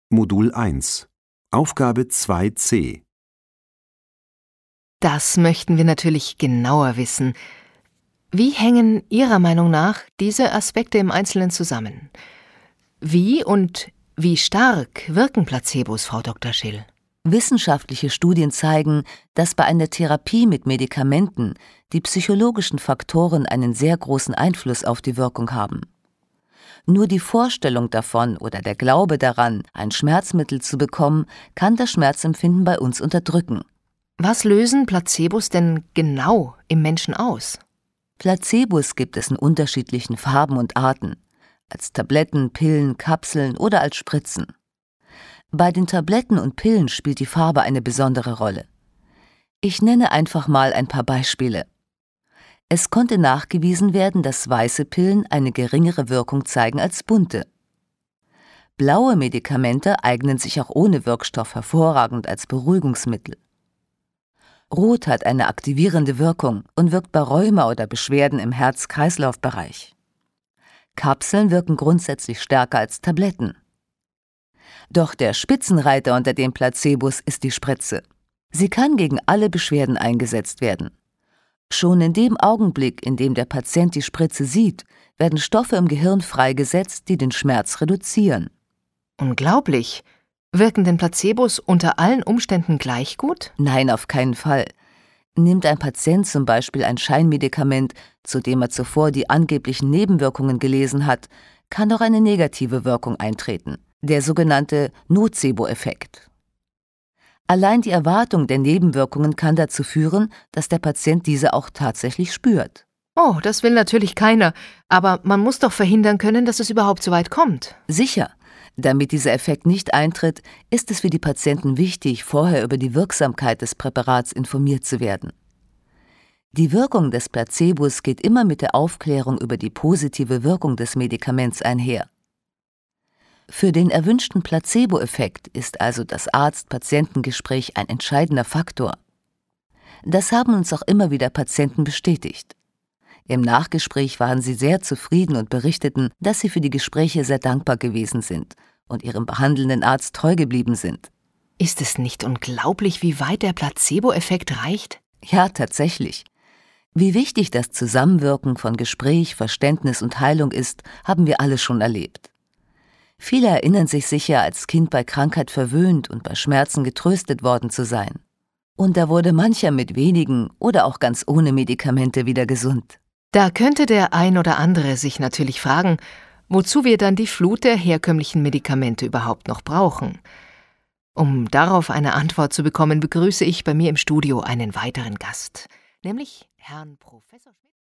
Modul 1 Aufgabe 2c Das möchten wir natürlich genauer wissen. Wie hängen Ihrer Meinung nach diese Aspekte im Einzelnen zusammen? Wie und wie stark wirken Placebos, Frau Dr. Schill? Wissenschaftliche Studien zeigen, dass bei einer Therapie mit Medikamenten die psychologischen Faktoren einen sehr großen Einfluss auf die Wirkung haben. Nur die Vorstellung davon oder der Glaube daran, ein Schmerzmittel zu bekommen, kann das Schmerzempfinden bei uns unterdrücken. Was lösen Placebos denn genau im Menschen aus? Placebos gibt es in unterschiedlichen Farben und Arten, als Tabletten, Pillen, Kapseln oder als Spritzen. Bei den Tabletten und Pillen spielt die Farbe eine besondere Rolle. Ich nenne einfach mal ein paar Beispiele. Es konnte nachgewiesen werden, dass weiße Pillen eine geringere Wirkung zeigen als bunte. Blaue Medikamente eignen sich auch ohne Wirkstoff hervorragend als Beruhigungsmittel. Rot hat eine aktivierende Wirkung und wirkt bei Rheuma oder Beschwerden im Herz-Kreislauf-Bereich. Kapseln wirken grundsätzlich stärker als Tabletten. Doch der Spitzenreiter unter den Placebos ist die Spritze. Sie kann gegen alle Beschwerden eingesetzt werden. Schon in dem Augenblick, in dem der Patient die Spritze sieht, werden Stoffe im Gehirn freigesetzt, die den Schmerz reduzieren. Unglaublich! Wirken denn Placebos unter allen Umständen gleich gut? Nein, auf keinen Fall. Nimmt ein Patient zum Beispiel ein Scheinmedikament, zu dem er zuvor die angeblichen Nebenwirkungen gelesen hat, kann auch eine negative Wirkung eintreten, der sogenannte Nocebo-Effekt. Allein die Erwartung der Nebenwirkungen kann dazu führen, dass der Patient diese auch tatsächlich spürt. Oh, das will natürlich keiner, aber man muss doch verhindern können, dass es überhaupt so weit kommt. Sicher. Damit dieser Effekt nicht eintritt, ist es für die Patienten wichtig, vorher über die Wirksamkeit des Präparats informiert zu werden. Die Wirkung des Placebos geht immer mit der Aufklärung über die positive Wirkung des Medikaments einher. Für den erwünschten Placebo-Effekt ist also das Arzt-Patientengespräch ein entscheidender Faktor. Das haben uns auch immer wieder Patienten bestätigt. Im Nachgespräch waren sie sehr zufrieden und berichteten, dass sie für die Gespräche sehr dankbar gewesen sind und ihrem behandelnden Arzt treu geblieben sind. Ist es nicht unglaublich, wie weit der Placebo-Effekt reicht? Ja, tatsächlich. Wie wichtig das Zusammenwirken von Gespräch, Verständnis und Heilung ist, haben wir alle schon erlebt. Viele erinnern sich sicher, als Kind bei Krankheit verwöhnt und bei Schmerzen getröstet worden zu sein. Und da wurde mancher mit wenigen oder auch ganz ohne Medikamente wieder gesund. Da könnte der ein oder andere sich natürlich fragen, wozu wir dann die Flut der herkömmlichen Medikamente überhaupt noch brauchen. Um darauf eine Antwort zu bekommen, begrüße ich bei mir im Studio einen weiteren Gast, nämlich Herrn Professor Schmidt.